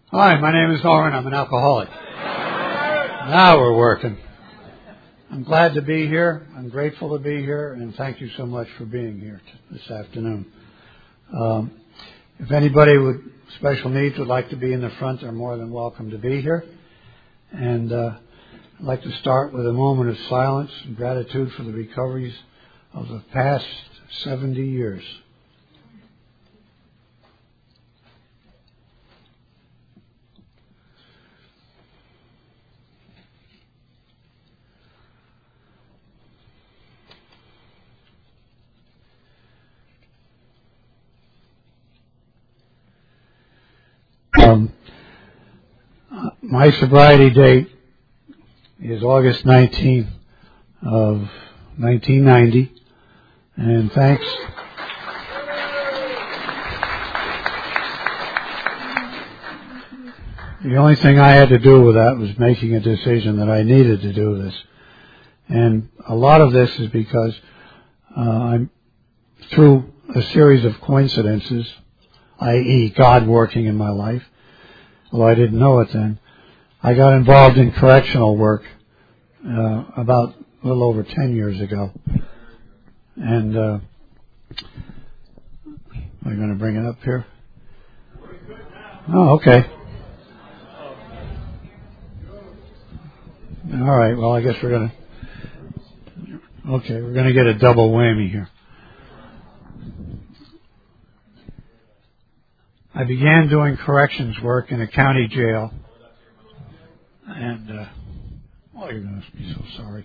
Hi, my name is Oren. I'm an alcoholic. Now we're working. I'm glad to be here. I'm grateful to be here, and thank you so much for being here this afternoon. If anybody with special needs would like to be in the front, they're more than welcome to be here. And I'd like to start with a moment of silence and gratitude for the recoveries of the past 70 years. My sobriety date is August 19th of 1990, and thanks. The only thing I had to do with that was making a decision that I needed to do this. And a lot of this is because I'm through a series of coincidences, i.e. God working in my life, although I didn't know it then. I got involved in correctional work about a little over 10 years ago. And am I going to bring it up here? Oh, okay. All right, well, I guess we're going to get a double whammy here. I began doing corrections work in a county jail. And, you're going to be so sorry.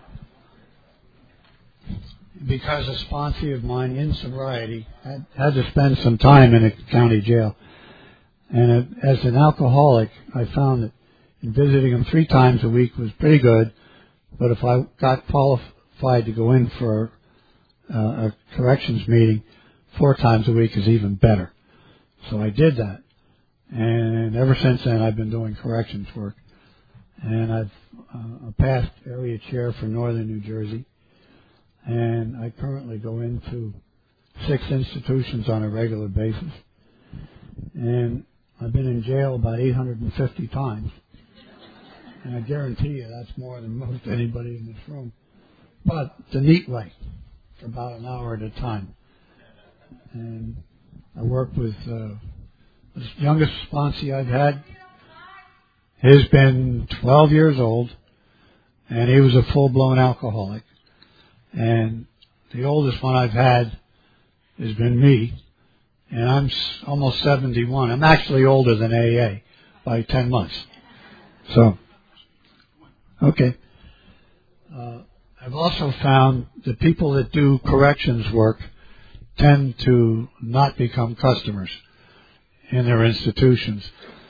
Because a sponsee of mine in sobriety had to spend some time in a county jail. And as an alcoholic, I found that in visiting him 3 times a week was pretty good. But if I got qualified to go in for a corrections meeting 4 times a week is even better. So I did that. And ever since then, I've been doing corrections work. And I've a past area chair for Northern New Jersey. And I currently go into 6 institutions on a regular basis. And I've been in jail about 850 times. And I guarantee you that's more than most anybody in this room. But the neat way, for about an hour at a time. And I work with the youngest sponsee I've had. He's been 12 years old, and he was a full-blown alcoholic. And the oldest one I've had has been me, and I'm almost 71. I'm actually older than AA by 10 months. So, okay. I've also found that people that do corrections work tend to not become customers in their institutions.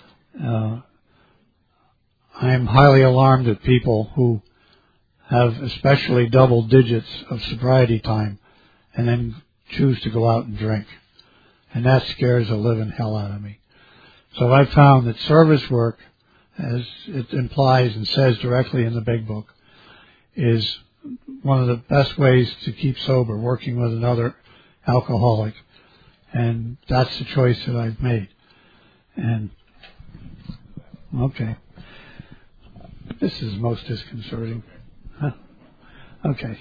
I am highly alarmed at people who have especially double digits of sobriety time and then choose to go out and drink. And that scares the living hell out of me. So I've found that service work, as it implies and says directly in the big book, is one of the best ways to keep sober, working with another alcoholic. And that's the choice that I've made. And, okay. This is most disconcerting. Huh. Okay.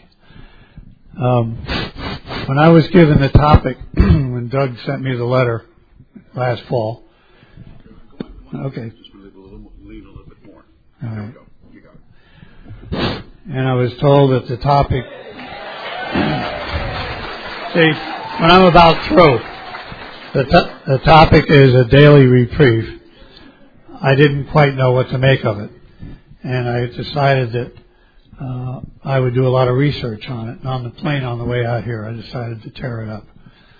When I was given the topic, when Doug sent me the letter last fall. Okay. Just lean a little bit more. All right. You got it. And I was told that the topic. See, when I'm about through, the topic is a daily reprieve. I didn't quite know what to make of it. And I decided that I would do a lot of research on it. And on the plane on the way out here, I decided to tear it up.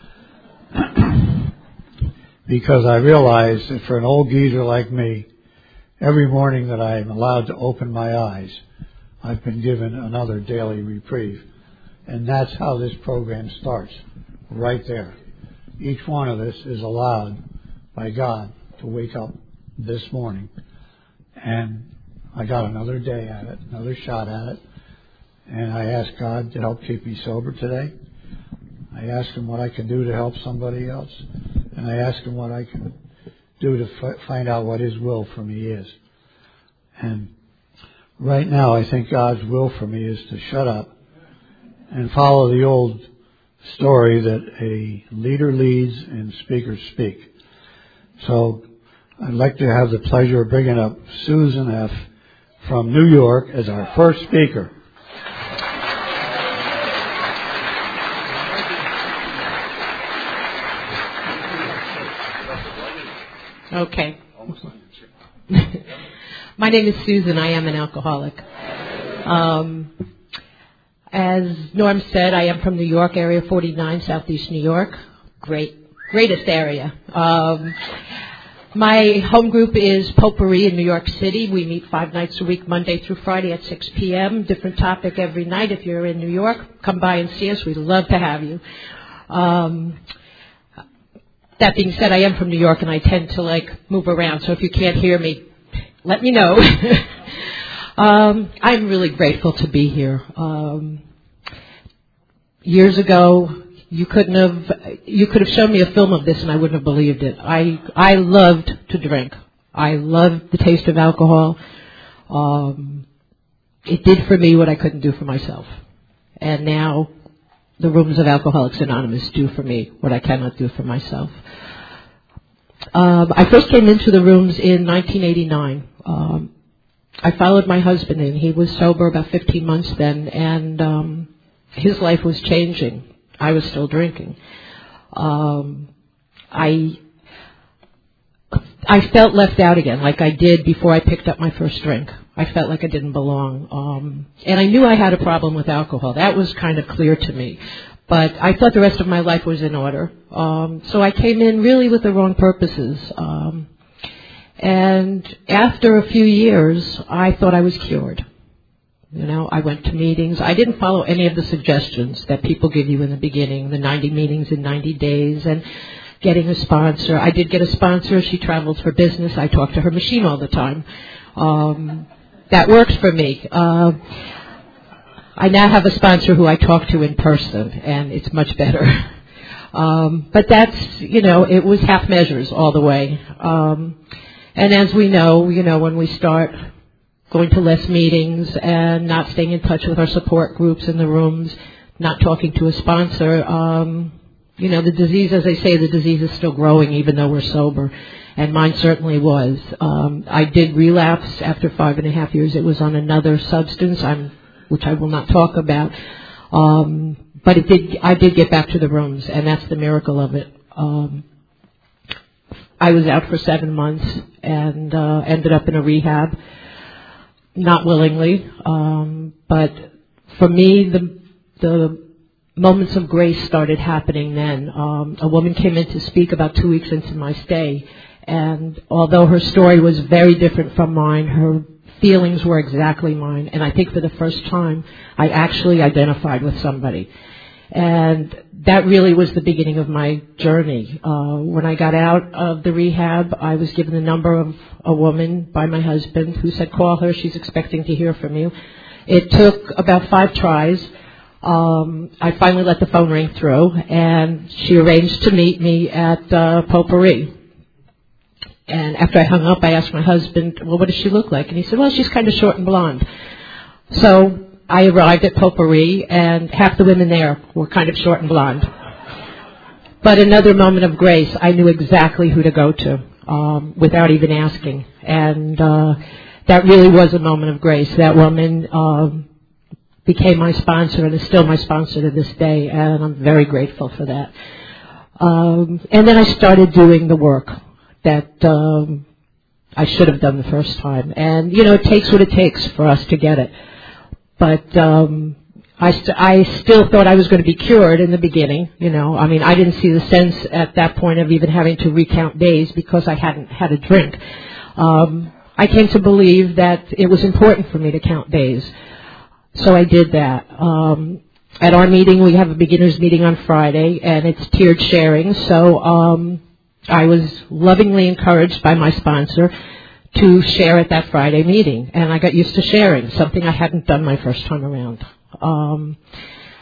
Because I realized that for an old geezer like me, every morning that I am allowed to open my eyes, I've been given another daily reprieve. And that's how this program starts, right there. Each one of us is allowed by God to wake up this morning. And I got another day at it, another shot at it. And I asked God to help keep me sober today. I asked Him what I can do to help somebody else. And I asked Him what I can do to find out what His will for me is. And right now, I think God's will for me is to shut up and follow the old story that a leader leads and speakers speak. So I'd like to have the pleasure of bringing up Susan F. from New York as our first speaker. Okay. My name is Susan. I am an alcoholic. As Norm said, I am from New York, Area 49, Southeast New York. Greatest area. My home group is Potpourri in New York City. We meet 5 nights a week, Monday through Friday at 6 p.m. Different topic every night. If you're in New York, come by and see us. We'd love to have you. That being said, I am from New York, and I tend to, move around. So if you can't hear me, let me know. I'm really grateful to be here. Years ago, you could have shown me a film of this and I wouldn't have believed it. I loved to drink. I loved the taste of alcohol. It did for me what I couldn't do for myself. And now the rooms of Alcoholics Anonymous do for me what I cannot do for myself. I first came into the rooms in 1989. I followed my husband in. He was sober about 15 months then, and his life was changing. I was still drinking. I felt left out again, like I did before I picked up my first drink. I felt like I didn't belong. And I knew I had a problem with alcohol. That was kind of clear to me. But I thought the rest of my life was in order. So I came in really with the wrong purposes. And after a few years, I thought I was cured. I went to meetings. I didn't follow any of the suggestions that people give you in the beginning, the 90 meetings in 90 days and getting a sponsor. I did get a sponsor. She travels for business. I talk to her machine all the time. That works for me. I now have a sponsor who I talk to in person, and it's much better. But that's, it was half measures all the way. And as we know, when we start going to less meetings and not staying in touch with our support groups in the rooms, not talking to a sponsor, the disease, as I say, the disease is still growing even though we're sober. And mine certainly was. I did relapse after 5.5 years. It was on another substance, which I will not talk about. But I did get back to the rooms, and that's the miracle of it. I was out for 7 months and ended up in a rehab, not willingly. But for me, the moments of grace started happening then. A woman came in to speak about 2 weeks into my stay, and although her story was very different from mine, her feelings were exactly mine. And I think for the first time, I actually identified with somebody. And that really was the beginning of my journey. When I got out of the rehab, I was given the number of a woman by my husband who said, call her, she's expecting to hear from you. It took about 5 tries. I finally let the phone ring through, and she arranged to meet me at Potpourri. And after I hung up, I asked my husband, well, what does she look like? And he said, well, she's kind of short and blonde. So I arrived at Potpourri, and half the women there were kind of short and blonde. But another moment of grace, I knew exactly who to go to without even asking. And that really was a moment of grace. That woman became my sponsor and is still my sponsor to this day, and I'm very grateful for that. And then I started doing the work that I should have done the first time. And, it takes what it takes for us to get it. But I still thought I was going to be cured in the beginning, I didn't see the sense at that point of even having to recount days because I hadn't had a drink. I came to believe that it was important for me to count days. So I did that. At our meeting, we have a beginner's meeting on Friday, and it's tiered sharing. So I was lovingly encouraged by my sponsor to share at that Friday meeting. And I got used to sharing, something I hadn't done my first time around.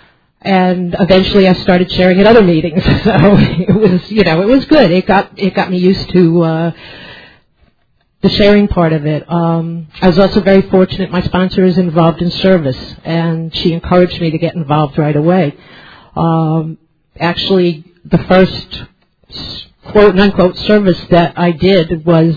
And eventually I started sharing at other meetings. So it was, it was good. It got me used to the sharing part of it. I was also very fortunate. My sponsor is involved in service, and she encouraged me to get involved right away. Actually, the first quote-unquote service that I did was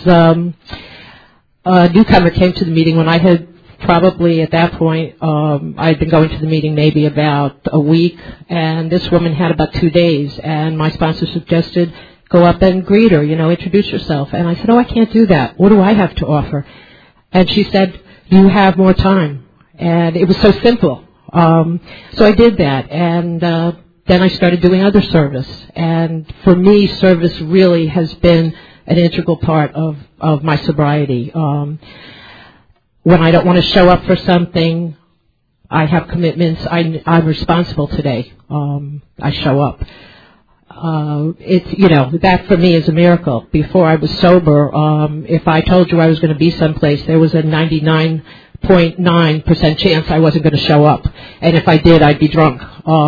a newcomer came to the meeting when I had probably at that point, I had been going to the meeting maybe about a week, and this woman had about 2 days, and my sponsor suggested go up and greet her, introduce yourself. And I said, I can't do that. What do I have to offer? And she said, you have more time. And it was so simple. So I did that, and then I started doing other service. And for me, service really has been an integral part of my sobriety. When I don't want to show up for something, I have commitments. I'm responsible today. I show up. That for me is a miracle. Before I was sober, if I told you I was going to be someplace, there was a 99.9% chance I wasn't going to show up. And if I did, I'd be drunk.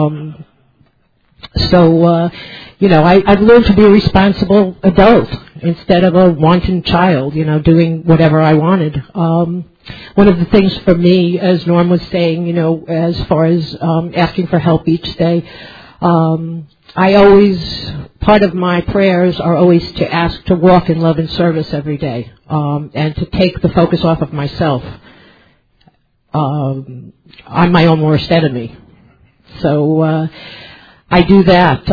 I've learned to be a responsible adult instead of a wanton child, doing whatever I wanted. One of the things for me, as Norm was saying, as far as asking for help each day, part of my prayers are always to ask to walk in love and service every day, and to take the focus off of myself. I'm my own worst enemy. So I do that.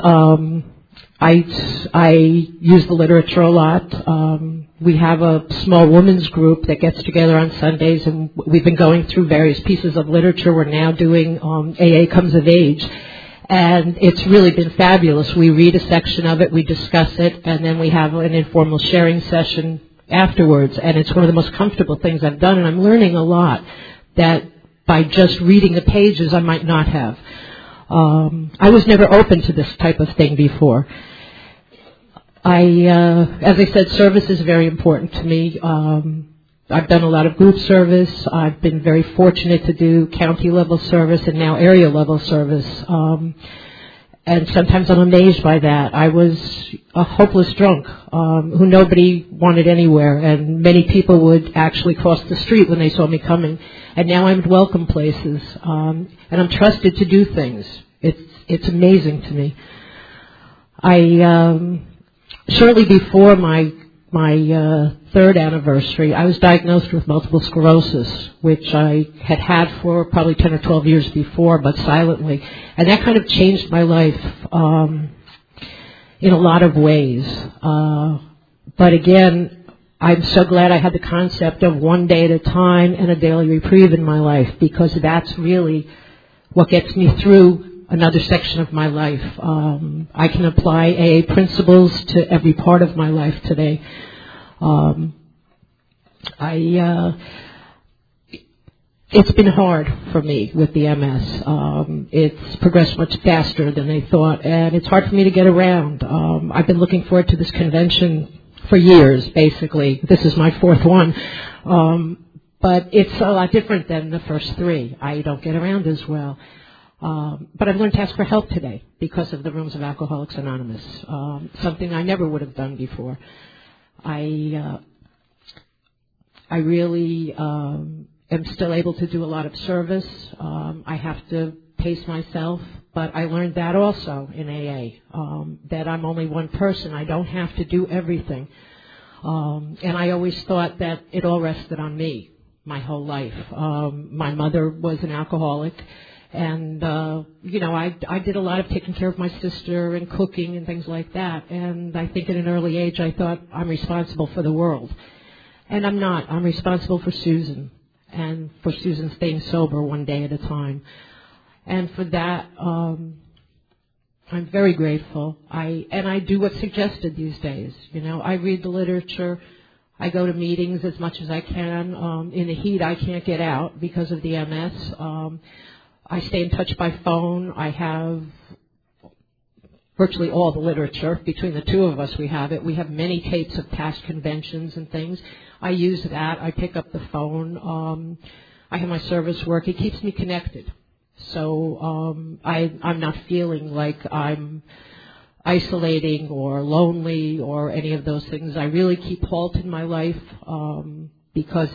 I use the literature a lot. We have a small women's group that gets together on Sundays, and we've been going through various pieces of literature. We're now doing AA Comes of Age, and it's really been fabulous. We read a section of it, we discuss it, and then we have an informal sharing session afterwards, and it's one of the most comfortable things I've done, and I'm learning a lot that by just reading the pages I might not have. I was never open to this type of thing before. As I said, service is very important to me. I've done a lot of group service. I've been very fortunate to do county level service and now area level service. And sometimes I'm amazed by that. I was a hopeless drunk who nobody wanted anywhere, and many people would actually cross the street when they saw me coming. And now I'm at welcome places, and I'm trusted to do things. It's amazing to me. Shortly before my third anniversary, I was diagnosed with multiple sclerosis, which I had for probably 10 or 12 years before, but silently. And that kind of changed my life in a lot of ways. But again, I'm so glad I had the concept of one day at a time and a daily reprieve in my life, because that's really what gets me through another section of my life. I can apply AA principles to every part of my life today. It's been hard for me with the MS. It's progressed much faster than they thought, and it's hard for me to get around. I've been looking forward to this convention for years, basically. This is my fourth one. But it's a lot different than the first three. I don't get around as well. But I've learned to ask for help today because of the Rooms of Alcoholics Anonymous, something I never would have done before. I really am still able to do a lot of service. I have to pace myself, but I learned that also in AA, that I'm only one person. I don't have to do everything. And I always thought that it all rested on me my whole life. My mother was an alcoholic. And, I did a lot of taking care of my sister and cooking and things like that. And I think at an early age I thought I'm responsible for the world. And I'm not. I'm responsible for Susan, and for Susan staying sober one day at a time. And for that, I'm very grateful. I do what's suggested these days. I read the literature. I go to meetings as much as I can. In the heat, I can't get out because of the MS. I stay in touch by phone. I have virtually all the literature. Between the two of us, we have it. We have many tapes of past conventions and things. I use that. I pick up the phone. I have my service work. It keeps me connected. So I'm not feeling like I'm isolating or lonely or any of those things. I really keep halt in my life because,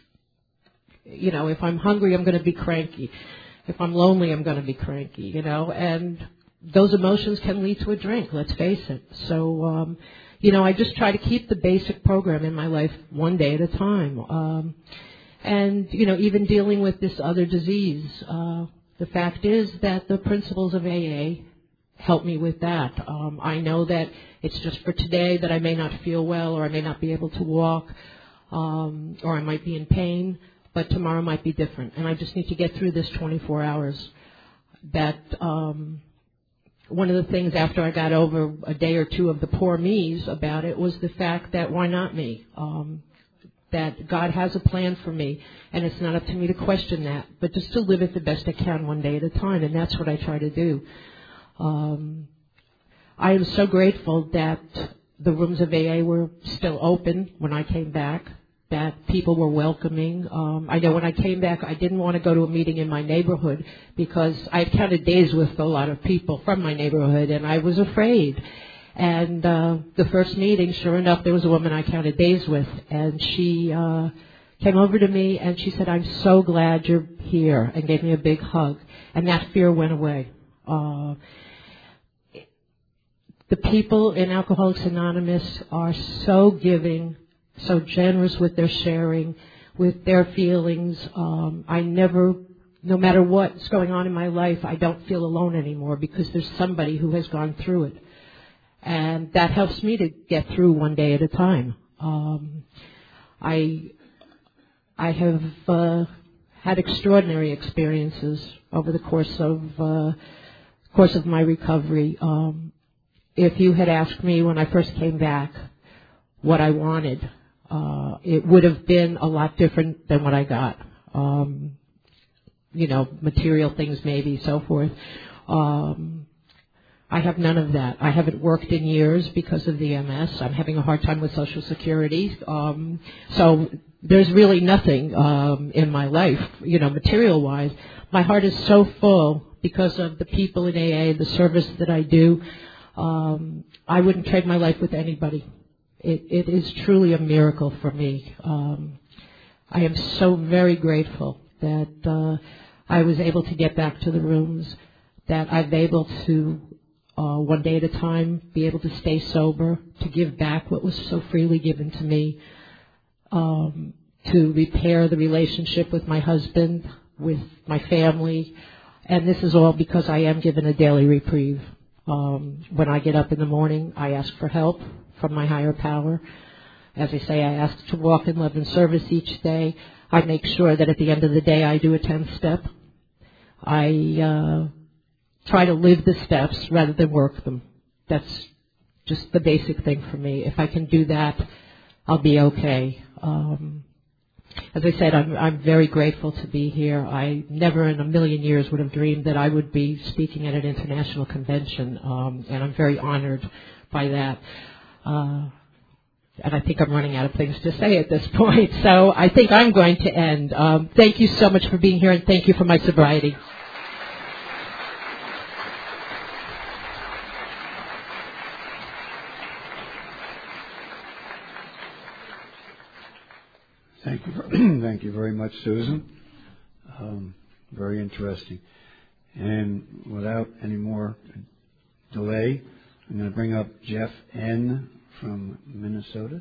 if I'm hungry, I'm going to be cranky. If I'm lonely, I'm going to be cranky, and those emotions can lead to a drink, let's face it. So, I just try to keep the basic program in my life one day at a time. And, even dealing with this other disease, the fact is that the principles of AA help me with that. I know that it's just for today that I may not feel well or I may not be able to walk or I might be in pain, but tomorrow might be different. And I just need to get through this 24 hours. That one of the things after I got over a day or two of the poor me's about it was the fact that why not me? That God has a plan for me, and it's not up to me to question that, but just to live it the best I can one day at a time, and that's what I try to do. I am so grateful that the rooms of AA were still open when I came back, that people were welcoming. I know when I came back, I didn't want to go to a meeting in my neighborhood because I had counted days with a lot of people from my neighborhood, and I was afraid. And the first meeting, sure enough, there was a woman I counted days with, and she came over to me and she said, "I'm so glad you're here," and gave me a big hug. And that fear went away. The people in Alcoholics Anonymous are so giving, so generous with their sharing, with their feelings. No matter what's going on in my life, I don't feel alone anymore because there's somebody who has gone through it. And that helps me to get through one day at a time. I have had extraordinary experiences over the course of my recovery. If you had asked me when I first came back what I wanted, it would have been a lot different than what I got. Material things maybe, so forth. I have none of that. I haven't worked in years because of the MS. I'm having a hard time with Social Security. So there's really nothing in my life, material-wise. My heart is so full because of the people in AA, the service that I do. I wouldn't trade my life with anybody. It is truly a miracle for me. I am so very grateful that I was able to get back to the rooms, that I'm able to one day at a time, be able to stay sober, to give back what was so freely given to me, to repair the relationship with my husband, with my family. And this is all because I am given a daily reprieve. When I get up in the morning, I ask for help from my higher power. As I say, I ask to walk in love and service each day. I make sure that at the end of the day I do a 10-step. I try to live the steps rather than work them. That's just the basic thing for me. If I can do that, I'll be okay. As I said, I'm very grateful to be here. I never in a million years would have dreamed that I would be speaking at an international convention, and I'm very honored by that. And I think I'm running out of things to say at this point, so I think I'm going to end. Thank you so much for being here, and thank you for my sobriety. Thank you very much, Susan. Very interesting. And without any more delay, I'm going to bring up Jeff N. from Minnesota.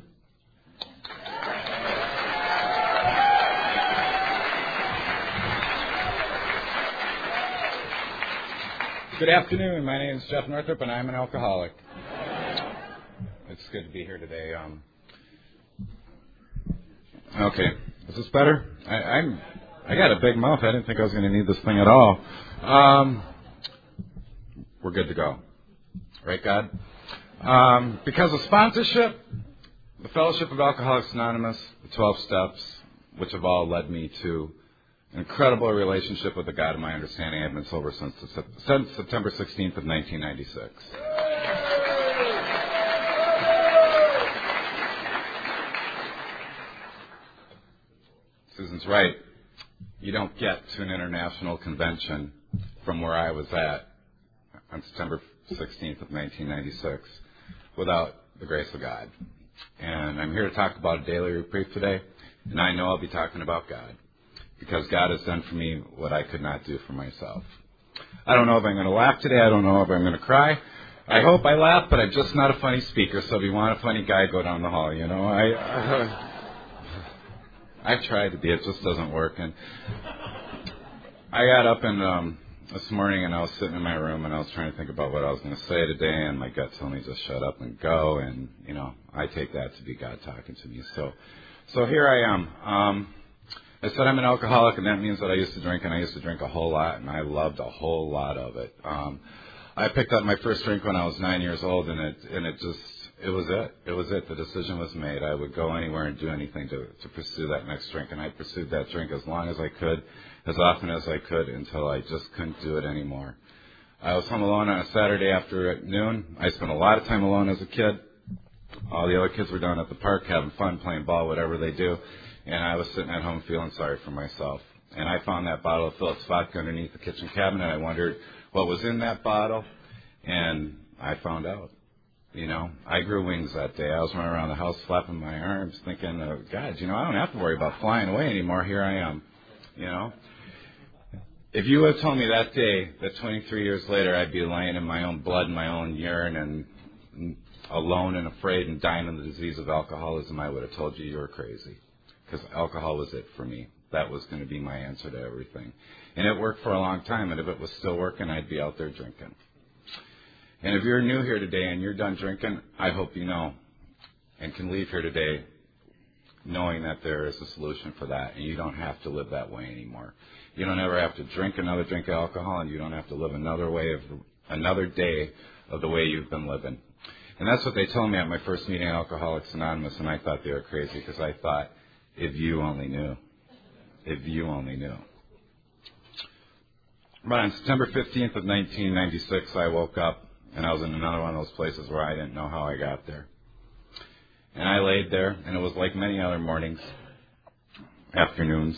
Good afternoon. My name is Jeff Northrup, and I'm an alcoholic. It's good to be here today. Okay, is this better? I got a big mouth. I didn't think I was going to need this thing at all. We're good to go, right, God? Because of sponsorship, the Fellowship of Alcoholics Anonymous, the 12 steps, which have all led me to an incredible relationship with the God of my understanding. I've been sober since September 16th of 1996. Susan's right. You don't get to an international convention from where I was at on September 16th of 1996 without the grace of God. And I'm here to talk about a daily reprieve today, and I know I'll be talking about God, because God has done for me what I could not do for myself. I don't know if I'm going to laugh today. I don't know if I'm going to cry. I hope I laugh, but I'm just not a funny speaker, so if you want a funny guy, go down the hall, you know. I've tried to be. It just doesn't work. And I got up and this morning, and I was sitting in my room, and I was trying to think about what I was going to say today, and my gut told me just shut up and go, and, you know, I take that to be God talking to me. So here I am. I said I'm an alcoholic, and that means that I used to drink, and I used to drink a whole lot, and I loved a whole lot of it. I picked up my first drink when I was 9 years old, and it was it. It was it. The decision was made. I would go anywhere and do anything to pursue that next drink, and I pursued that drink as long as I could, as often as I could, until I just couldn't do it anymore. I was home alone on a Saturday after at noon. I spent a lot of time alone as a kid. All the other kids were down at the park having fun, playing ball, whatever they do, and I was sitting at home feeling sorry for myself. And I found that bottle of Phillips vodka underneath the kitchen cabinet. I wondered what was in that bottle, and I found out. You know, I grew wings that day. I was running around the house flapping my arms thinking, God, you know, I don't have to worry about flying away anymore. Here I am, you know. If you had told me that day that 23 years later I'd be laying in my own blood and my own urine and alone and afraid and dying of the disease of alcoholism, I would have told you were crazy, because alcohol was it for me. That was going to be my answer to everything. And it worked for a long time, and if it was still working, I'd be out there drinking. And if you're new here today and you're done drinking, I hope you know and can leave here today knowing that there is a solution for that, and you don't have to live that way anymore. You don't ever have to drink another drink of alcohol, and you don't have to live another day of the way you've been living. And that's what they told me at my first meeting at Alcoholics Anonymous, and I thought they were crazy, because I thought, if you only knew. If you only knew. But on September 15th of 1996, I woke up, and I was in another one of those places where I didn't know how I got there. And I laid there, and it was like many other mornings, afternoons.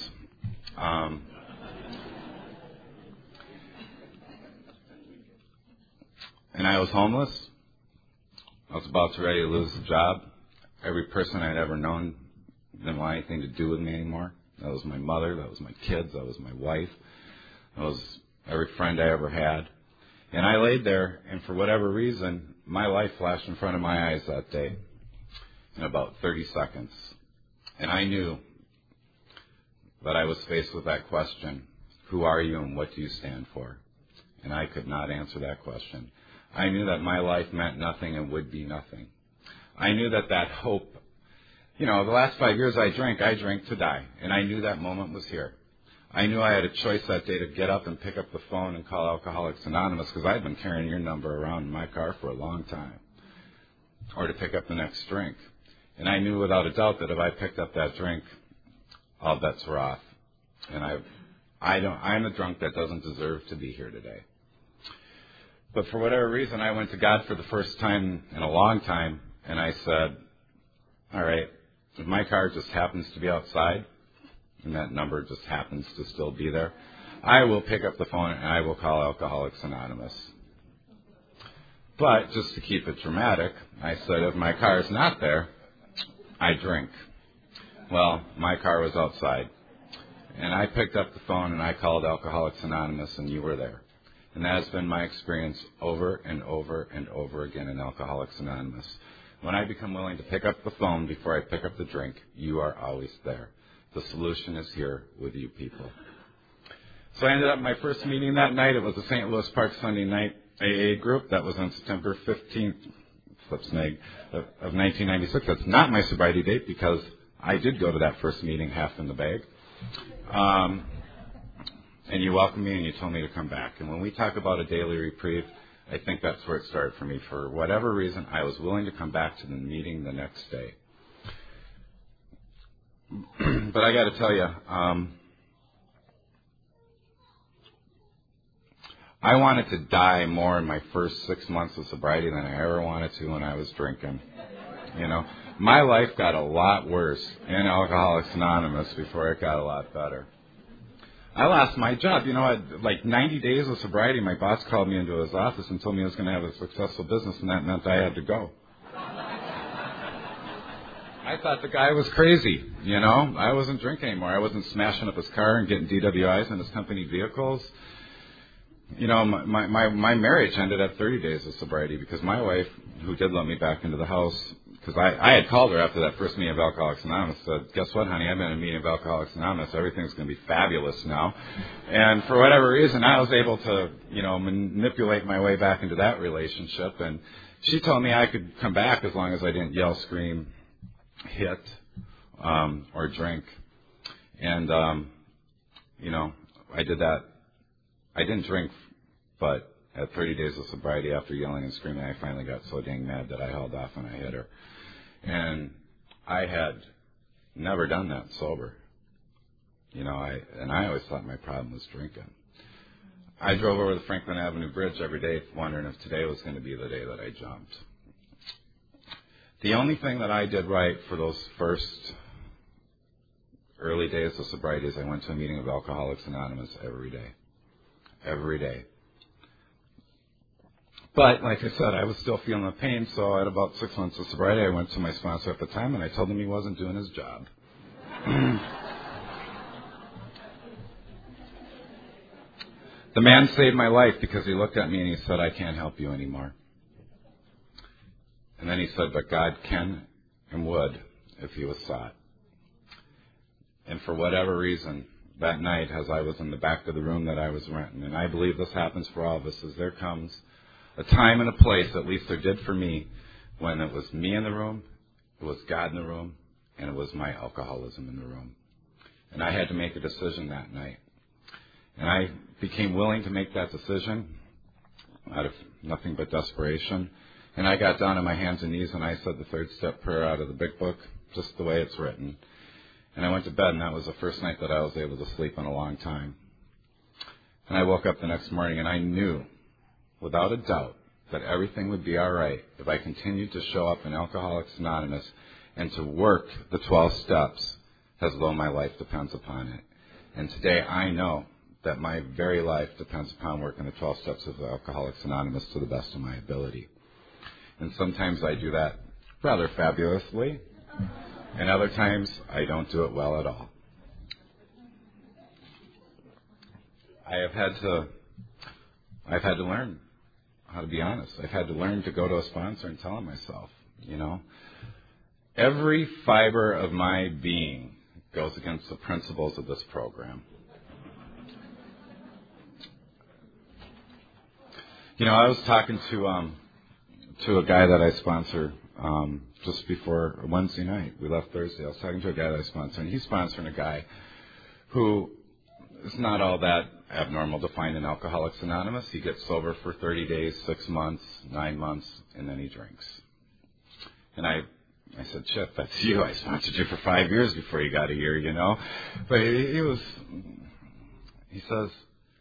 And I was homeless. I was about to ready to lose the job. Every person I'd ever known didn't want anything to do with me anymore. That was my mother. That was my kids. That was my wife. That was every friend I ever had. And I laid there, and for whatever reason, my life flashed in front of my eyes that day in about 30 seconds. And I knew that I was faced with that question, who are you and what do you stand for? And I could not answer that question. I knew that my life meant nothing and would be nothing. I knew that hope, you know, the last 5 years I drank to die. And I knew that moment was here. I knew I had a choice that day to get up and pick up the phone and call Alcoholics Anonymous, because I'd been carrying your number around in my car for a long time, or to pick up the next drink. And I knew without a doubt that if I picked up that drink, all bets were off. And I'm a drunk that doesn't deserve to be here today. But for whatever reason, I went to God for the first time in a long time, and I said, all right, if my car just happens to be outside, and that number just happens to still be there, I will pick up the phone and I will call Alcoholics Anonymous. But just to keep it dramatic, I said, if my car is not there, I drink. Well, my car was outside. And I picked up the phone and I called Alcoholics Anonymous, and you were there. And that has been my experience over and over and over again in Alcoholics Anonymous. When I become willing to pick up the phone before I pick up the drink, you are always there. The solution is here with you people. So I ended up my first meeting that night. It was the St. Louis Park Sunday night AA group. That was on September 15th, of 1996. That's not my sobriety date, because I did go to that first meeting half in the bag. And you welcomed me and you told me to come back. And when we talk about a daily reprieve, I think that's where it started for me. For whatever reason, I was willing to come back to the meeting the next day. But I got to tell you, I wanted to die more in my first 6 months of sobriety than I ever wanted to when I was drinking. You know, my life got a lot worse in Alcoholics Anonymous before it got a lot better. I lost my job. Like 90 days of sobriety, my boss called me into his office and told me I was going to have a successful business, and that meant I had to go. I thought the guy was crazy, I wasn't drinking anymore. I wasn't smashing up his car and getting DWIs in his company vehicles. My marriage ended at 30 days of sobriety because my wife, who did let me back into the house, because I had called her after that first meeting of Alcoholics Anonymous, said, guess what, honey, I've been in a meeting of Alcoholics Anonymous. Everything's going to be fabulous now. And for whatever reason, I was able to, manipulate my way back into that relationship. And she told me I could come back as long as I didn't yell, scream, hit, or drink. And, I did that. I didn't drink, but at 30 days of sobriety, after yelling and screaming, I finally got so dang mad that I held off and I hit her. And I had never done that sober. I always thought my problem was drinking. I drove over the Franklin Avenue Bridge every day wondering if today was going to be the day that I jumped. The only thing that I did right for those first early days of sobriety is I went to a meeting of Alcoholics Anonymous every day. Every day. But, like I said, I was still feeling the pain, so at about 6 months of sobriety, I went to my sponsor at the time, and I told him he wasn't doing his job. The man saved my life because he looked at me and he said, I can't help you anymore. And then he said, but God can and would if he was sought. And for whatever reason, that night, as I was in the back of the room that I was renting, and I believe this happens for all of us, is there comes a time and a place, at least there did for me, when it was me in the room, it was God in the room, and it was my alcoholism in the room. And I had to make a decision that night. And I became willing to make that decision out of nothing but desperation. And I got down on my hands and knees and I said the third step prayer out of the big book, just the way it's written. And I went to bed, and that was the first night that I was able to sleep in a long time. And I woke up the next morning, and I knew, without a doubt, that everything would be all right if I continued to show up in Alcoholics Anonymous and to work the 12 steps as though my life depends upon it. And today I know that my very life depends upon working the 12 steps of Alcoholics Anonymous to the best of my ability. And sometimes I do that rather fabulously. And other times, I don't do it well at all. I've had to learn how to be honest. I've had to learn to go to a sponsor and tell him myself, Every fiber of my being goes against the principles of this program. I was talking to a guy that I sponsor just before Wednesday night. We left Thursday. I was talking to a guy that I sponsor, and he's sponsoring a guy who is not all that abnormal to find in Alcoholics Anonymous. He gets sober for 30 days, 6 months, 9 months, and then he drinks. And I said, Chip, that's you. I sponsored you for 5 years before you got here, But he says,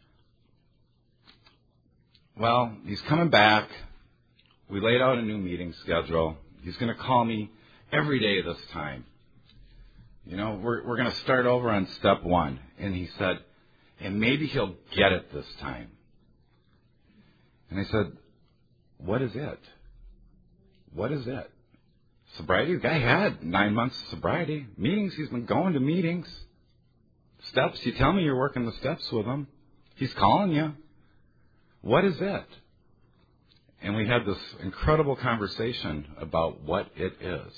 well, he's coming back. We laid out a new meeting schedule. He's going to call me every day this time. We're going to start over on step 1. And he said, and maybe he'll get it this time. And I said, what is it? What is it? Sobriety? The guy had 9 months of sobriety. Meetings, he's been going to meetings. Steps, you tell me you're working the steps with him. He's calling you. What is it? And we had this incredible conversation about what it is.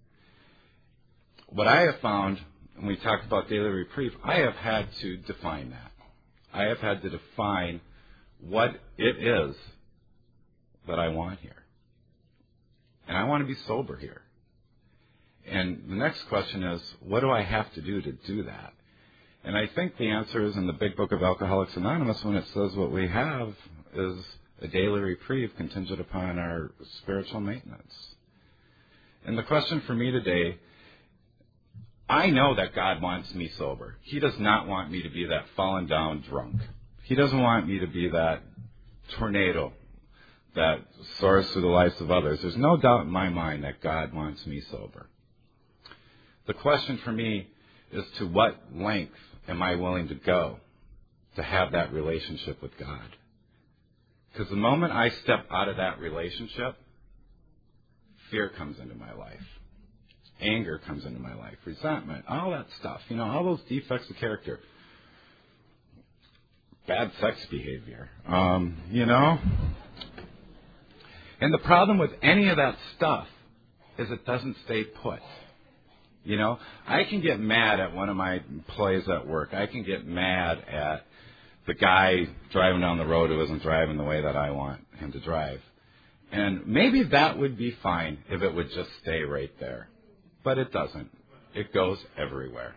What I have found, when we talked about daily reprieve, I have had to define that. I have had to define what it is that I want here. And I want to be sober here. And the next question is, what do I have to do that? And I think the answer is in the big book of Alcoholics Anonymous when it says what we have is a daily reprieve contingent upon our spiritual maintenance. And the question for me today, I know that God wants me sober. He does not want me to be that fallen down drunk. He doesn't want me to be that tornado that soars through the lives of others. There's no doubt in my mind that God wants me sober. The question for me is to what length am I willing to go to have that relationship with God. Because the moment I step out of that relationship, fear comes into my life. Anger comes into my life. Resentment. All that stuff. All those defects of character. Bad sex behavior. And the problem with any of that stuff is it doesn't stay put. I can get mad at one of my employees at work. I can get mad at the guy driving down the road who isn't driving the way that I want him to drive. And maybe that would be fine if it would just stay right there. But it doesn't. It goes everywhere,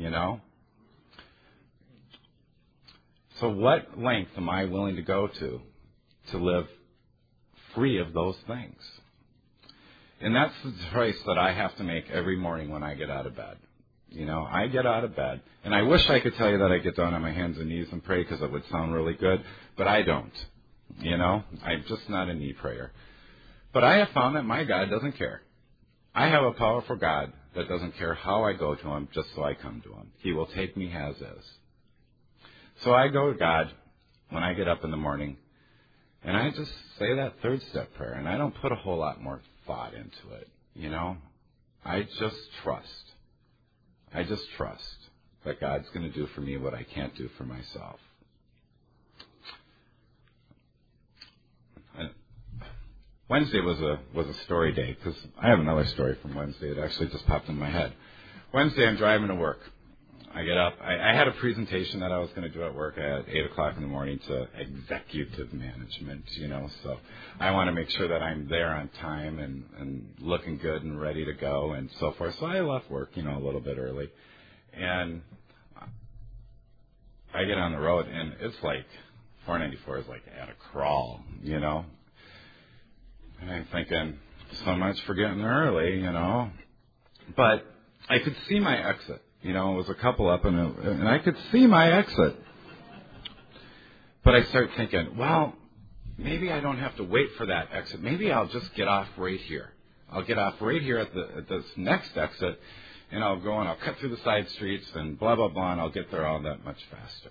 So what length am I willing to go to live free of those things? And that's the choice that I have to make every morning when I get out of bed. I get out of bed, and I wish I could tell you that I get down on my hands and knees and pray because it would sound really good, but I don't. I'm just not a knee prayer. But I have found that my God doesn't care. I have a powerful God that doesn't care how I go to Him, just so I come to Him. He will take me as is. So I go to God when I get up in the morning, and I just say that third step prayer, and I don't put a whole lot more thought into it. I just trust. I just trust that God's going to do for me what I can't do for myself. And Wednesday was a story day, because I have another story from Wednesday. It actually just popped in my head. Wednesday, I'm driving to work. I get up. I had a presentation that I was going to do at work at 8 o'clock in the morning to executive management, so I want to make sure that I'm there on time and looking good and ready to go and so forth. So I left work, a little bit early. And I get on the road, and it's like 494 is like at a crawl, And I'm thinking, so much for getting there early, But I could see my exit. It was a couple up, and I could see my exit. But I start thinking, well, maybe I don't have to wait for that exit. Maybe I'll just get off right here. I'll get off right here at this next exit, and I'll go and I'll cut through the side streets and blah, blah, blah, and I'll get there all that much faster.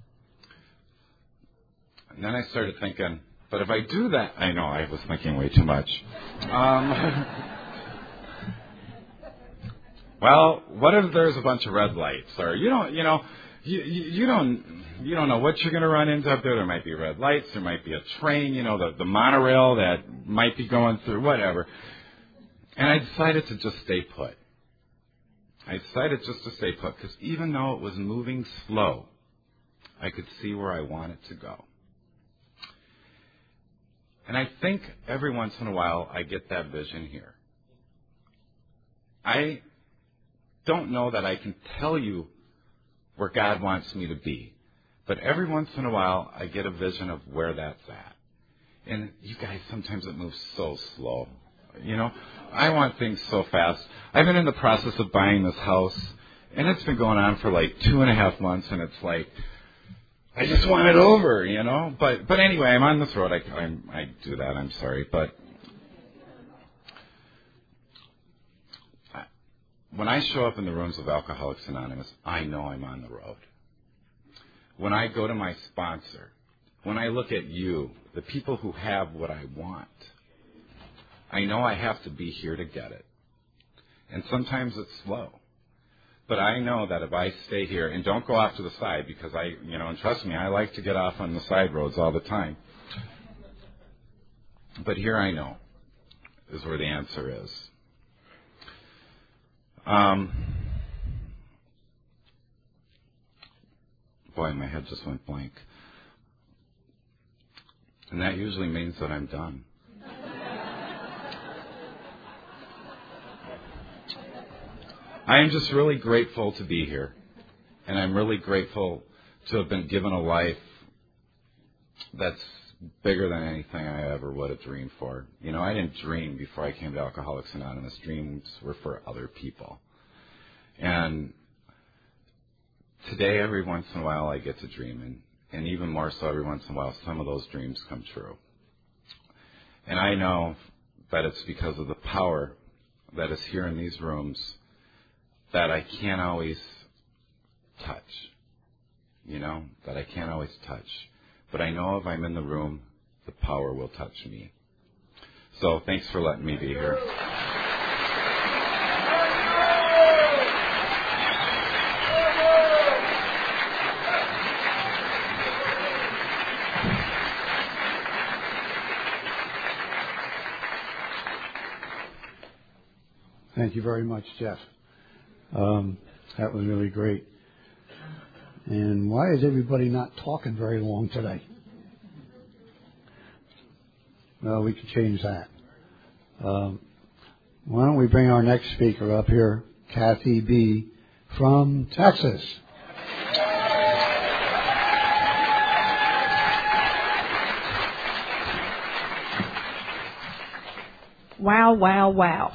And then I started thinking, but if I do that, I know I was thinking way too much. Well, what if there's a bunch of red lights, or you don't know what you're going to run into up there. There might be red lights, there might be a train, the monorail that might be going through, whatever. And I decided to just stay put. Because even though it was moving slow, I could see where I wanted to go. And I think every once in a while I get that vision here. I don't know that I can tell you where God wants me to be. But every once in a while, I get a vision of where that's at. And you guys, sometimes it moves so slow. I want things so fast. I've been in the process of buying this house, and it's been going on for like 2.5 months, and it's like, I just want it over, But anyway, I'm on this road. I do that. I'm sorry. But when I show up in the rooms of Alcoholics Anonymous, I know I'm on the road. When I go to my sponsor, when I look at you, the people who have what I want, I know I have to be here to get it. And sometimes it's slow. But I know that if I stay here and don't go off to the side, because and trust me, I like to get off on the side roads all the time. But here I know is where the answer is. Boy, my head just went blank. And that usually means that I'm done. I am just really grateful to be here. And I'm really grateful to have been given a life that's bigger than anything I ever would have dreamed for. I didn't dream before I came to Alcoholics Anonymous. Dreams were for other people. And today, every once in a while, I get to dream. And even more so, every once in a while, some of those dreams come true. And I know that it's because of the power that is here in these rooms that I can't always touch. that I can't always touch. But I know if I'm in the room, the power will touch me. So thanks for letting me be here. Thank you very much, Jeff. That was really great. And why is everybody not talking very long today? Well, we can change that. Why don't we bring our next speaker up here, Kathy B. from Texas. Wow, wow, wow.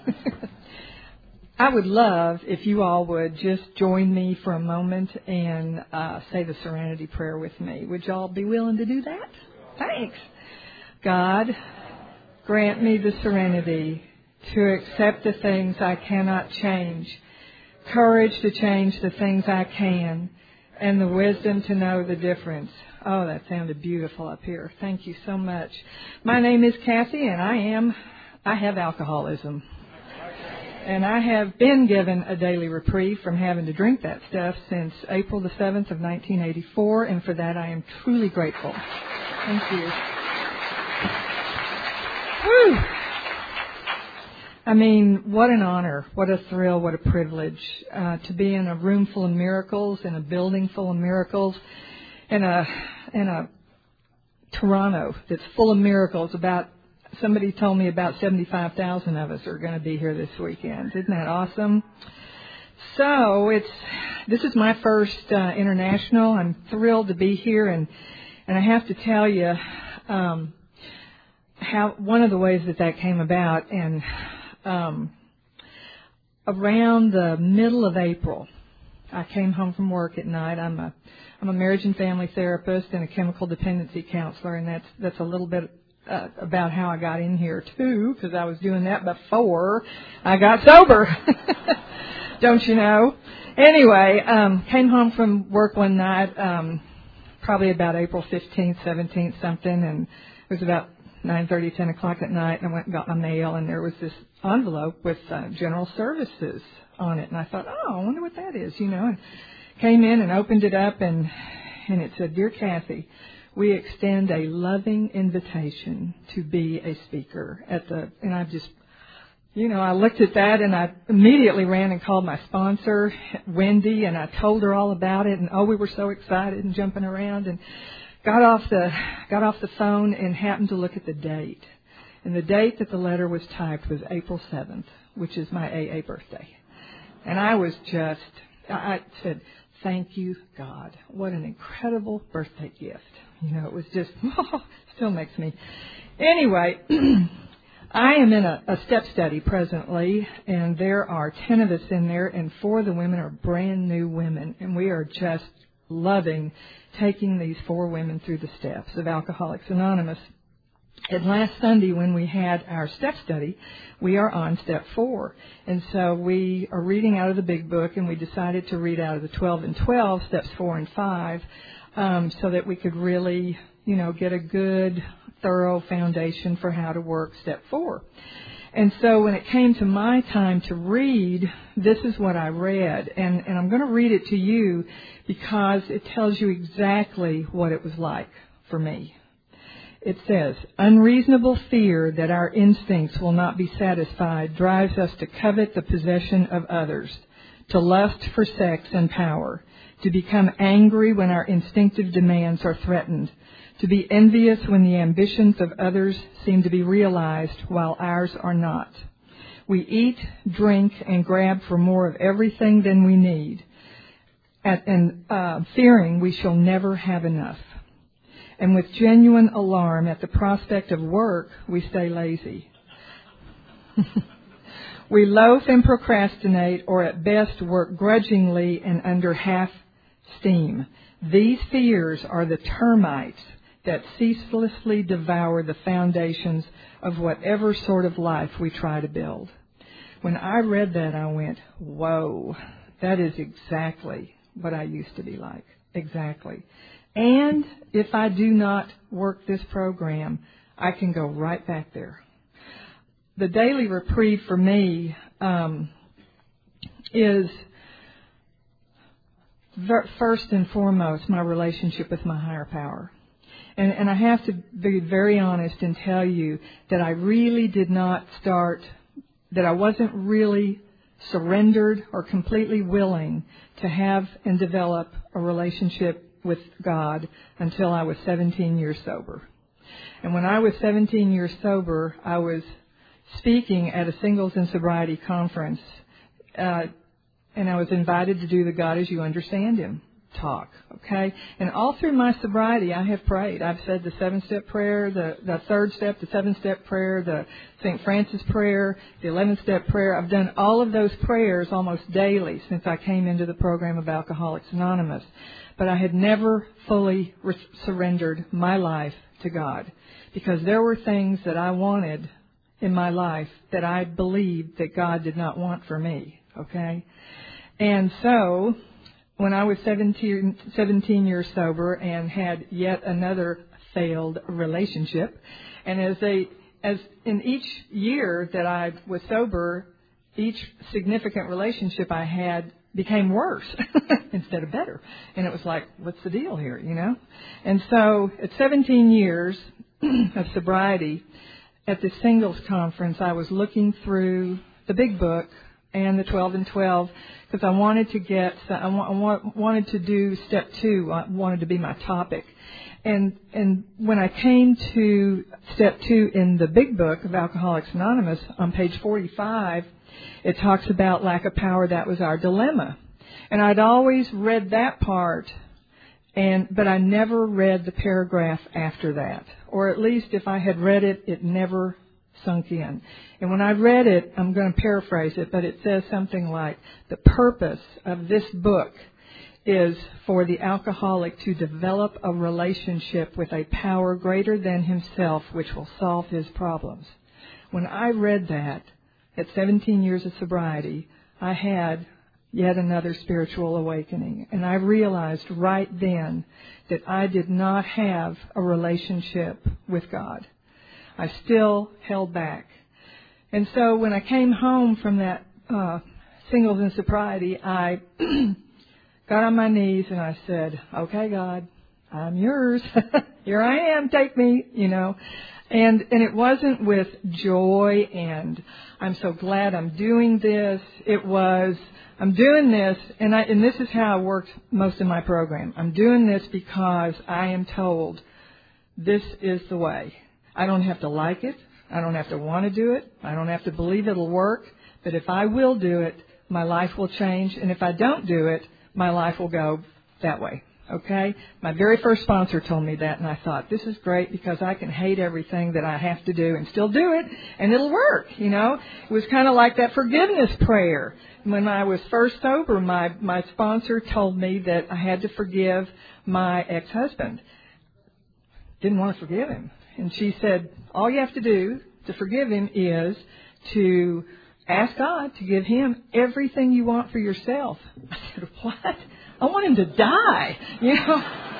I would love if you all would just join me for a moment and say the Serenity Prayer with me. Would you all be willing to do that? Thanks. God, grant me the serenity to accept the things I cannot change, courage to change the things I can, and the wisdom to know the difference. Oh, that sounded beautiful up here. Thank you so much. My name is Kathy, and I have alcoholism. And I have been given a daily reprieve from having to drink that stuff since April the 7th of 1984, and for that I am truly grateful. Thank you. Whew. I mean, what an honor, what a thrill, what a privilege to be in a room full of miracles, in a building full of miracles, in a Toronto that's full of miracles. Somebody told me about 75,000 of us are going to be here this weekend. Isn't that awesome? So this is my first international. I'm thrilled to be here, and I have to tell you how one of the ways that came about. And around the middle of April, I came home from work at night. I'm a marriage and family therapist and a chemical dependency counselor, and that's a little bit about how I got in here too, because I was doing that before I got sober. Don't you know? Anyway, came home from work one night, probably about April 15th, 17th, something, and it was about 9:30, 10 o'clock at night, and I went and got my mail, and there was this envelope with general services on it, and I thought, I wonder what that is, and came in and opened it up, and it said, "Dear Kathy, we extend a loving invitation to be a speaker and I just, I looked at that and I immediately ran and called my sponsor, Wendy, and I told her all about it, and we were so excited and jumping around, and got off the phone and happened to look at the date. And the date that the letter was typed was April 7th, which is my AA birthday. And I said, thank you, God. What an incredible birthday gift. It was just, still makes me. Anyway, I am in a step study presently, and there are 10 of us in there, and 4 of the women are brand new women, and we are just loving taking these 4 women through the steps of Alcoholics Anonymous. And last Sunday, when we had our step study, we are on step 4. And so we are reading out of the big book, and we decided to read out of the 12 and 12, steps 4 and 5, so that we could really, get a good, thorough foundation for how to work step 4. And so when it came to my time to read, this is what I read. And I'm going to read it to you because it tells you exactly what it was like for me. It says, unreasonable fear that our instincts will not be satisfied drives us to covet the possession of others, to lust for sex and power, to become angry when our instinctive demands are threatened, to be envious when the ambitions of others seem to be realized while ours are not. We eat, drink, and grab for more of everything than we need, and fearing we shall never have enough. And with genuine alarm at the prospect of work, we stay lazy. We loaf and procrastinate, or at best work grudgingly and under half steam. These fears are the termites that ceaselessly devour the foundations of whatever sort of life we try to build. When I read that, I went, whoa, that is exactly what I used to be like. Exactly. And if I do not work this program, I can go right back there. The daily reprieve for me is first and foremost my relationship with my higher power. And I have to be very honest and tell you that I really did not start, that I wasn't really surrendered or completely willing to have and develop a relationship with God until I was 17 years sober. And when I was 17 years sober, I was speaking at a Singles and Sobriety conference, and I was invited to do the God as You Understand Him talk, okay? And all through my sobriety, I have prayed. I've said the 7-step prayer, the 3rd step, the 7-step prayer, the St. Francis prayer, the 11th-step prayer. I've done all of those prayers almost daily since I came into the program of Alcoholics Anonymous. But I had never fully surrendered my life to God because there were things that I wanted in my life that I believed that God did not want for me, okay? And so when I was 17 years sober and had yet another failed relationship, and as in each year that I was sober, each significant relationship I had became worse instead of better. And it was like, what's the deal here, you know? And so at 17 years of sobriety, at the singles conference, I was looking through the Big Book and the 12 and 12 because I wanted to wanted to do step 2. I wanted to be my topic. And when I came to step 2 in the Big Book of Alcoholics Anonymous, on page 45, it talks about lack of power. That was our dilemma. And I'd always read that part, but I never read the paragraph after that. Or at least if I had read it, it never sunk in. And when I read it, I'm going to paraphrase it, but it says something like, the purpose of this book is for the alcoholic to develop a relationship with a power greater than himself, which will solve his problems. When I read that, at 17 years of sobriety, I had yet another spiritual awakening. And I realized right then that I did not have a relationship with God. I still held back. And so when I came home from that singles and sobriety, I got on my knees and I said, okay, God, I'm yours. Here I am. Take me, you know. And it wasn't with joy and I'm so glad I'm doing this. It was, I'm doing this, and this is how I worked most of my program. I'm doing this because I am told this is the way. I don't have to like it. I don't have to want to do it. I don't have to believe it'll work. But if I will do it, my life will change. And if I don't do it, my life will go that way. Okay? My very first sponsor told me that, and I thought, this is great because I can hate everything that I have to do and still do it, and it'll work, you know? It was kind of like that forgiveness prayer. When I was first sober, my sponsor told me that I had to forgive my ex-husband. Didn't want to forgive him. And she said, all you have to do to forgive him is to ask God to give him everything you want for yourself. I said, what? I want him to die, you know.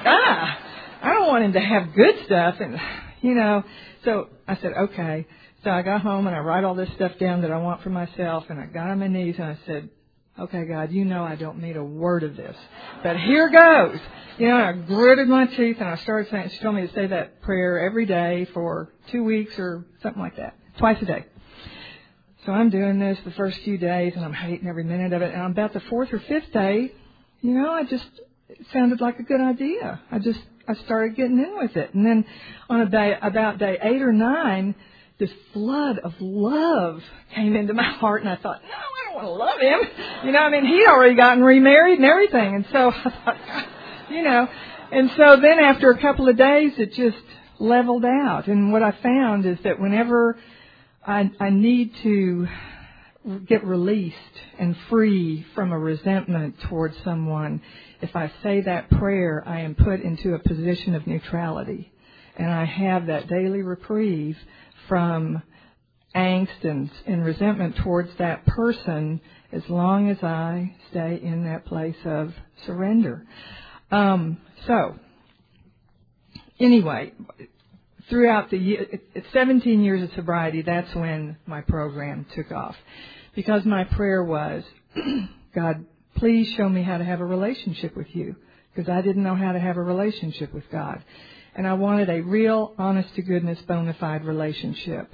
I don't want him to have good stuff, and you know. So I said, okay. So I got home and I write all this stuff down that I want for myself, and I got on my knees and I said, okay, God, you know I don't need a word of this, but here goes. You know, I gritted my teeth and I started saying. She told me to say that prayer every day for 2 weeks or something like that, twice a day. So I'm doing this the first few days, and I'm hating every minute of it. And about the 4th or 5th day, you know, it sounded like a good idea. I started getting in with it. And then on about day 8 or 9, this flood of love came into my heart, and I thought, no, I don't want to love him. You know, I mean, he'd already gotten remarried and everything. And so I thought, you know, and so then after a couple of days, it just leveled out. And what I found is that whenever I need to get released and free from a resentment towards someone, if I say that prayer, I am put into a position of neutrality. And I have that daily reprieve from angst and resentment towards that person as long as I stay in that place of surrender. So, anyway, throughout the year, 17 years of sobriety, that's when my program took off. Because my prayer was, God, please show me how to have a relationship with you. Because I didn't know how to have a relationship with God. And I wanted a real, honest-to-goodness, bona fide relationship.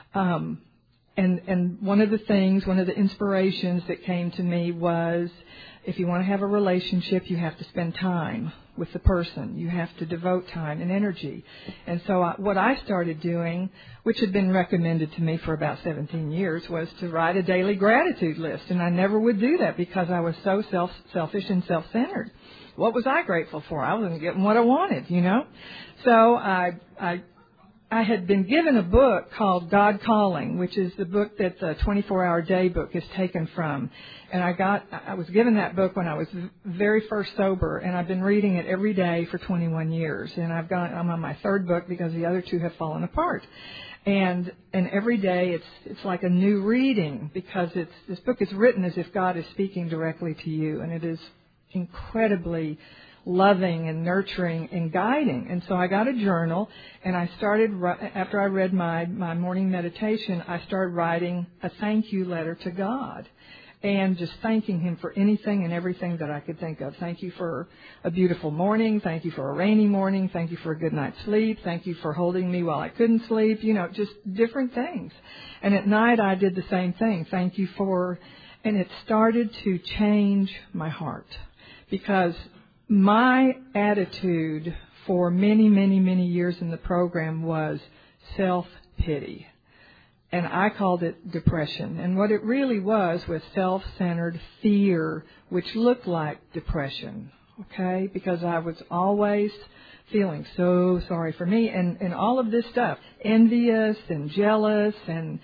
And one of the inspirations that came to me was, if you want to have a relationship, you have to spend time with the person. You have to devote time and energy. And so what I started doing, which had been recommended to me for about 17 years, was to write a daily gratitude list. And I never would do that because I was so selfish and self-centered. What was I grateful for? I wasn't getting what I wanted, you know. So I had been given a book called God Calling, which is the book that the 24-Hour Day book is taken from. And I was given that book when I was very first sober, and I've been reading it every day for 21 years. And I'm on my third book because the other two have fallen apart. And every day it's like a new reading, because this book is written as if God is speaking directly to you, and it is incredibly loving and nurturing and guiding. And so I got a journal, and I started, after I read my morning meditation, I started writing a thank you letter to God, and just thanking Him for anything and everything that I could think of. Thank you for a beautiful morning. Thank you for a rainy morning. Thank you for a good night's sleep. Thank you for holding me while I couldn't sleep. You know, just different things. And at night I did the same thing. Thank you for, and it started to change my heart, because my attitude for many, many, many years in the program was self-pity. And I called it depression. And what it really was self-centered fear, which looked like depression, okay? Because I was always feeling so sorry for me and all of this stuff, envious and jealous. And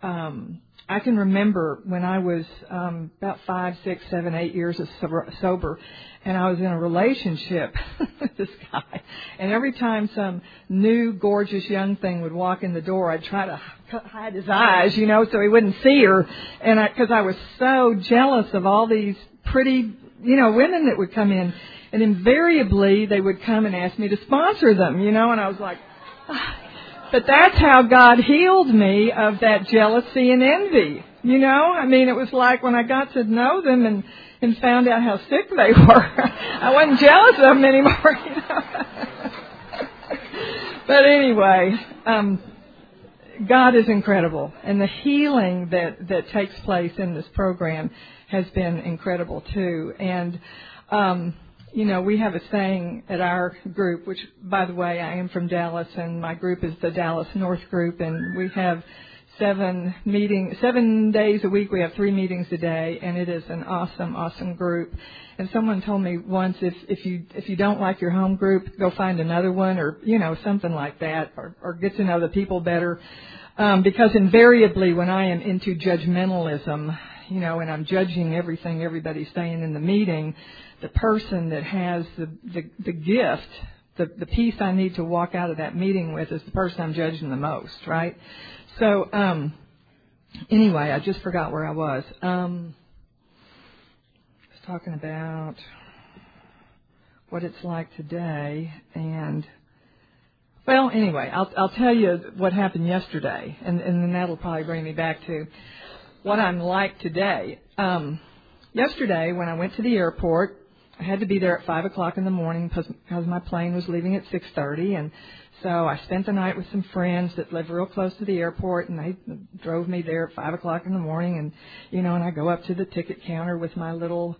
I can remember when I was about 5, 6, 7, 8 years of sober, and I was in a relationship with this guy. And every time some new, gorgeous young thing would walk in the door, I'd try to hide his eyes, you know, so he wouldn't see her. And because I was so jealous of all these pretty, you know, women that would come in. And invariably, they would come and ask me to sponsor them, you know, and I was like, But that's how God healed me of that jealousy and envy. You know, I mean, it was like when I got to know them and found out how sick they were, I wasn't jealous of them anymore, you know. But anyway, God is incredible. And the healing that takes place in this program has been incredible too. And, you know, we have a saying at our group, which, by the way, I am from Dallas, and my group is the Dallas North Group, and we have 7 days a week. We have 3 meetings a day, and it is an awesome, awesome group. And someone told me once, if you don't like your home group, go find another one, or, you know, something like that, or get to know the people better. Because invariably when I am into judgmentalism, you know, and I'm judging everything everybody's saying in the meeting, the person that has the gift, the piece I need to walk out of that meeting with, is the person I'm judging the most, right? So, anyway, I just forgot where I was. I was talking about what it's like today, and, well, anyway, I'll tell you what happened yesterday, and then that'll probably bring me back to what I'm like today. Yesterday, when I went to the airport, I had to be there at 5 o'clock in the morning because my plane was leaving at 6:30, and so I spent the night with some friends that live real close to the airport, and they drove me there at 5 o'clock in the morning, and, you know, and I go up to the ticket counter with my little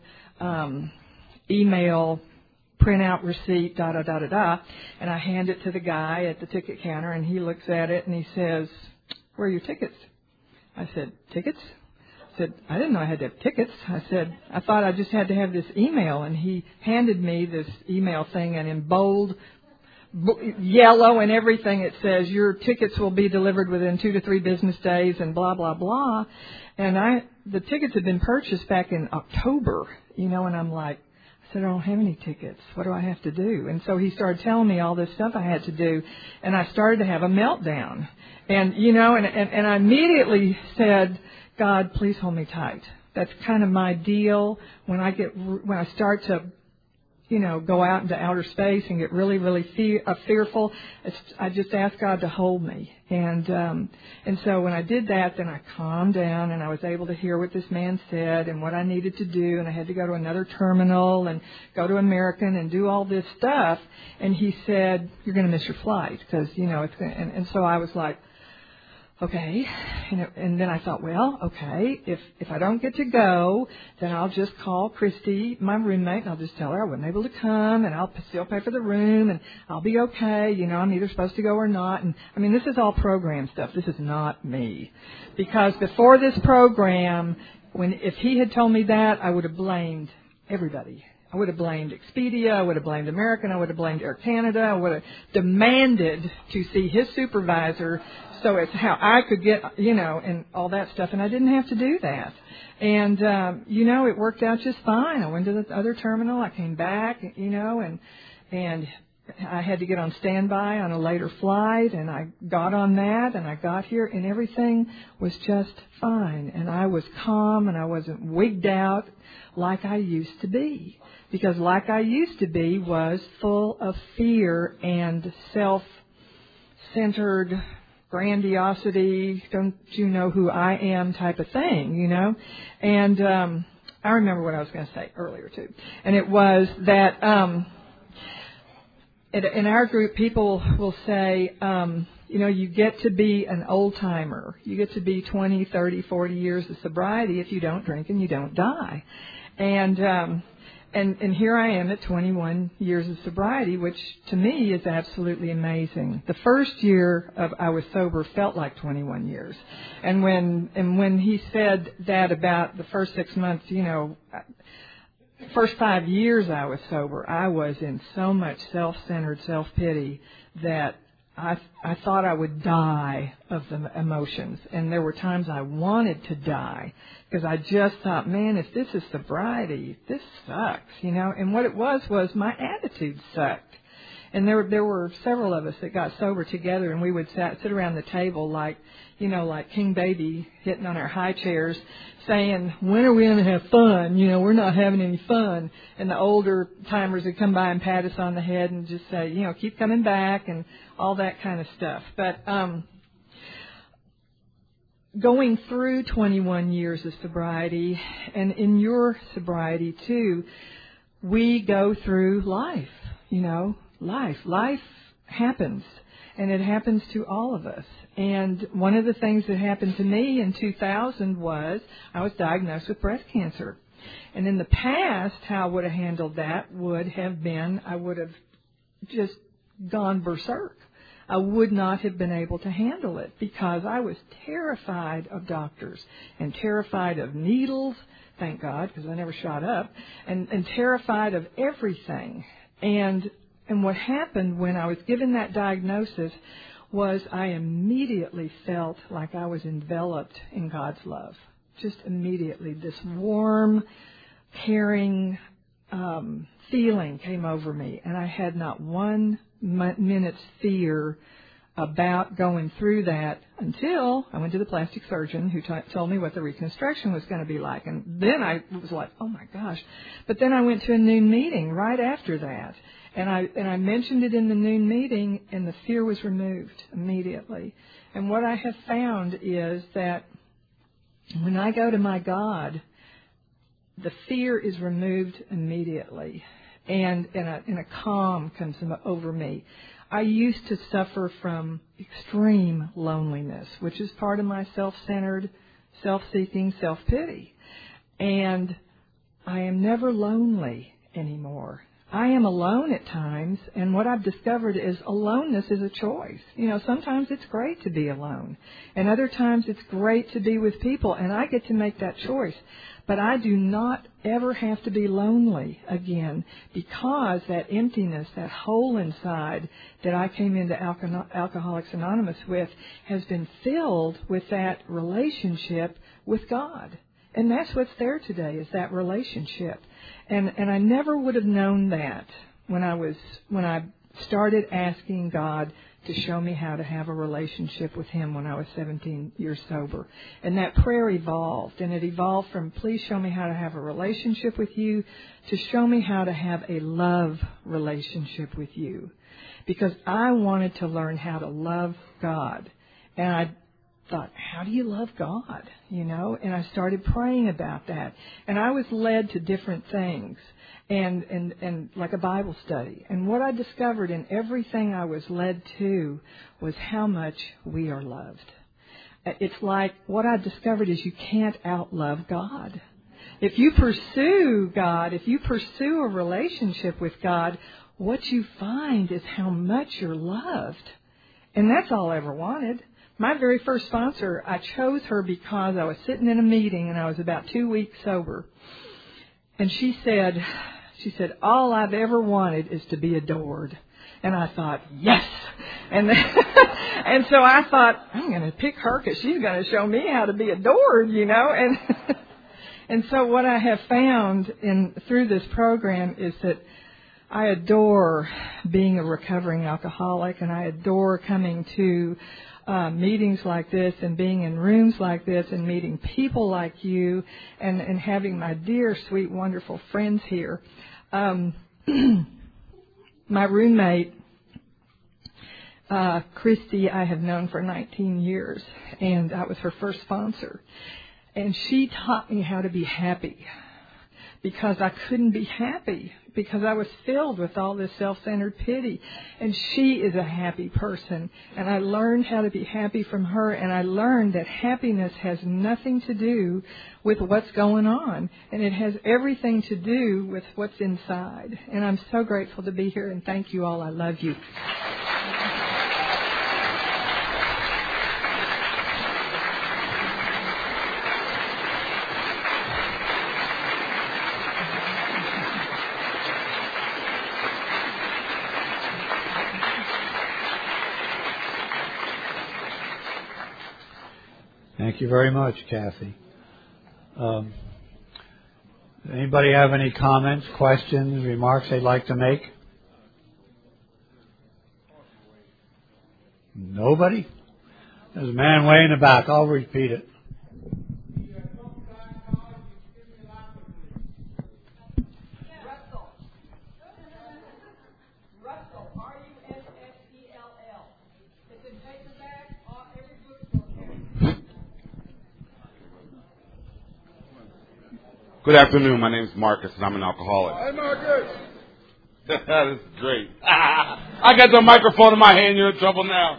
email printout receipt, and I hand it to the guy at the ticket counter, and he looks at it, and he says, "Where are your tickets?" I said, "Tickets?" I said, "I didn't know I had to have tickets." I said, "I thought I just had to have this email." And he handed me this email thing, and in bold yellow and everything, it says, "Your tickets will be delivered within 2 to 3 business days," and blah, blah, blah. And the tickets had been purchased back in October, you know, and I'm like, I said, "I don't have any tickets. What do I have to do?" And so he started telling me all this stuff I had to do, and I started to have a meltdown. And, you know, and I immediately said, "God, please hold me tight." That's kind of my deal when I start to go out into outer space and get really, really fearful. I just asked God to hold me. And so when I did that, then I calmed down and I was able to hear what this man said and what I needed to do. And I had to go to another terminal and go to American and do all this stuff. And he said, "You're going to miss your flight because, it's going to," and so I was like, okay, and then I thought, well, okay, if I don't get to go, then I'll just call Christy, my roommate, and I'll just tell her I wasn't able to come, and I'll still pay for the room, and I'll be okay. I'm either supposed to go or not. And I mean, this is all program stuff. This is not me, because before this program, if he had told me that, I would have blamed everybody. I would have blamed Expedia, I would have blamed American, I would have blamed Air Canada, I would have demanded to see his supervisor so it's how I could get, and all that stuff. And I didn't have to do that. And, it worked out just fine. I went to the other terminal, I came back, and I had to get on standby on a later flight, and I got on that, and I got here, and everything was just fine. And I was calm, and I wasn't wigged out like I used to be. Because like I used to be was full of fear and self-centered grandiosity, don't you know who I am type of thing, And I remember what I was going to say earlier, too. And it was that in our group, people will say, you get to be an old-timer. You get to be 20, 30, 40 years of sobriety if you don't drink and you don't die. And here I am at 21 years of sobriety, which to me is absolutely amazing. The first year I was sober felt like 21 years. And when he said that about the first 6 months, first 5 years I was sober, I was in so much self-centered self-pity that I thought I would die of the emotions. And there were times I wanted to die because I just thought, man, if this is sobriety, this sucks, And what it was my attitude sucked. And there were several of us that got sober together, and we would sit around the table like King Baby hitting on our high chairs saying, when are we going to have fun? We're not having any fun. And the older timers would come by and pat us on the head and just say, keep coming back and all that kind of stuff. But going through 21 years of sobriety, and in your sobriety too, we go through life, Life happens, and it happens to all of us. And one of the things that happened to me in 2000 was I was diagnosed with breast cancer. And in the past, how I would have handled that would have been I would have just gone berserk. I would not have been able to handle it because I was terrified of doctors and terrified of needles, thank God, because I never shot up, and terrified of everything. And what happened when I was given that diagnosis was I immediately felt like I was enveloped in God's love. Just immediately. This warm, caring feeling came over me, and I had not 1 minute's fear about going through that until I went to the plastic surgeon who told me what the reconstruction was going to be like. And then I was like, oh, my gosh. But then I went to a noon meeting right after that. And I mentioned it in the noon meeting, and the fear was removed immediately. And what I have found is that when I go to my God, the fear is removed immediately, and a calm comes over me. I used to suffer from extreme loneliness, which is part of my self-centered, self-seeking, self-pity. And I am never lonely anymore. I am alone at times, and what I've discovered is aloneness is a choice. Sometimes it's great to be alone, and other times it's great to be with people, and I get to make that choice. But I do not ever have to be lonely again because that emptiness, that hole inside that I came into Alcoholics Anonymous with has been filled with that relationship with God. And that's what's there today, is that relationship. And I never would have known that when I started asking God to show me how to have a relationship with Him when I was 17 years sober. And that prayer evolved, and it evolved from please show me how to have a relationship with you to show me how to have a love relationship with you. Because I wanted to learn how to love God. And I thought, how do you love God? You know, and I started praying about that. And I was led to different things and like a Bible study. And what I discovered in everything I was led to was how much we are loved. It's like what I discovered is you can't outlove God. If you pursue God, if you pursue a relationship with God, what you find is how much you're loved. And that's all I ever wanted. My very first sponsor, I chose her because I was sitting in a meeting and I was about 2 weeks sober. And she said, all I've ever wanted is to be adored. And I thought, yes. And so I thought, I'm going to pick her because she's going to show me how to be adored, you know. And so what I have found through this program is that I adore being a recovering alcoholic, and I adore coming to meetings like this and being in rooms like this and meeting people like you and having my dear, sweet, wonderful friends here. My roommate, Christy, I have known for 19 years, and I was her first sponsor. And she taught me how to be happy because I couldn't be happy because I was filled with all this self-centered pity. And she is a happy person. And I learned how to be happy from her, and I learned that happiness has nothing to do with what's going on. And it has everything to do with what's inside. And I'm so grateful to be here, and thank you all. I love you. Thank you very much, Kathy. Anybody have any comments, questions, remarks they'd like to make? Nobody? There's a man way in the back. I'll repeat it. Good afternoon. My name is Marcus, and I'm an alcoholic. Hi, Marcus. That is great. I got the microphone in my hand. You're in trouble now.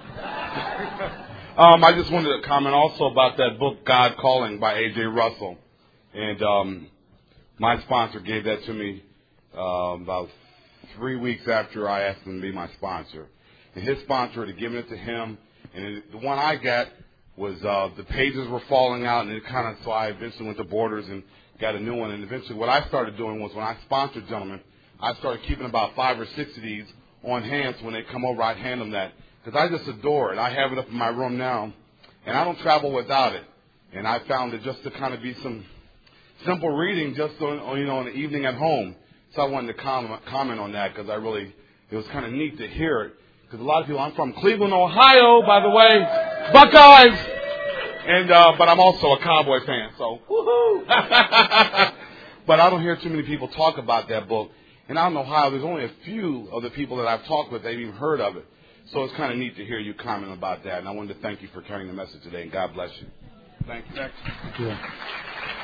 I just wanted to comment also about that book, God Calling, by A.J. Russell. And my sponsor gave that to me about 3 weeks after I asked him to be my sponsor. And his sponsor had given it to him. And the one I got was the pages were falling out, and it kind of, so I eventually went to Borders and got a new one. And eventually what I started doing was when I sponsored gentlemen, I started keeping about 5 or 6 of these on hand, so when they come over, I'd hand them that. Because I just adore it. I have it up in my room now, and I don't travel without it. And I found it just to kind of be some simple reading just on in the evening at home. So I wanted to comment on that because it was kind of neat to hear it. Because a lot of people, I'm from Cleveland, Ohio, by the way, Buckeyes. And but I'm also a Cowboy fan, so woohoo! But I don't hear too many people talk about that book. And I don't know how. There's only a few of the people that I've talked with that have even heard of it. So it's kind of neat to hear you comment about that. And I wanted to thank you for carrying the message today. And God bless you. Thank you. Next. Thank you.